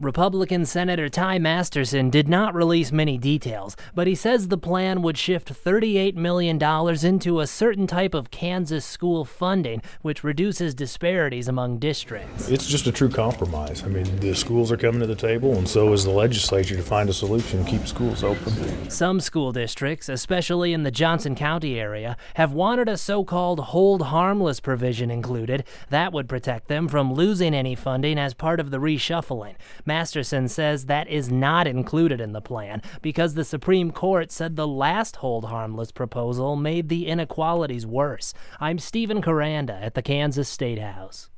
Republican Senator Ty Masterson did not release many details, but he says the plan would shift $38 million into a certain type of Kansas school funding, which reduces disparities among districts. It's just a true compromise. I mean, the schools are coming to the table, and so is the legislature to find a solution and keep schools open. Some school districts, especially in the Johnson County area, have wanted a so-called hold harmless provision included. That would protect them from losing any funding as part of the reshuffling. Masterson says that is not included in the plan because the Supreme Court said the last hold harmless proposal made the inequalities worse. I'm Stephen Caranda at the Kansas State House.